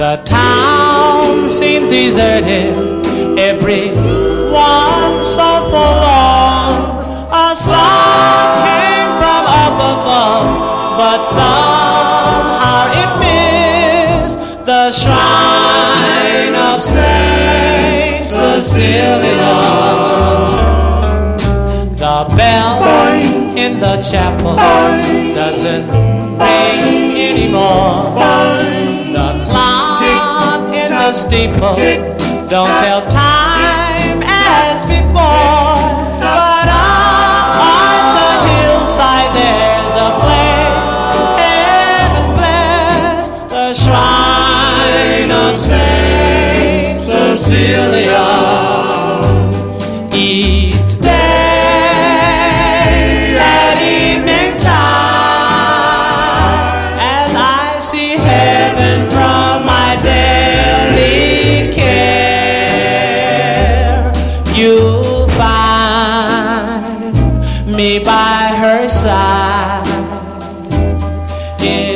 The town seemed deserted, everyone so forlorn. A star came from up above, but somehow it missed the shrine of Saint Cecilia. The bell in the chapel doesn't ring anymore. The clock in the steeple don't tell time as before. But up on the hillside there's a place, heaven bless, the shrine of Saint Cecilia. Each day at evening time, as I see heaven from my daily care, you'll find me by her side.